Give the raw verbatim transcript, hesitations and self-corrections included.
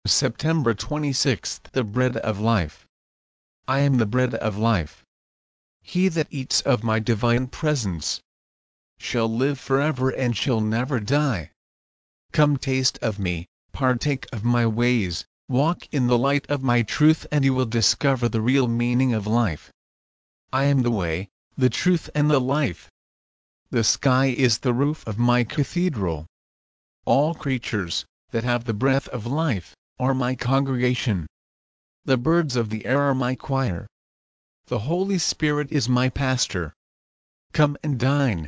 September twenty-sixth. The Bread of Life. I am the bread of life. He that eats of my divine presence shall live forever and shall never die. Come taste of me, partake of my ways, walk in the light of my truth, and you will discover the real meaning of life. I am the way, the truth and the life. The sky is the roof of my cathedral. All creatures that have the breath of life are my congregation. The birds of the air are my choir. The Holy Spirit is my pastor. Come and dine.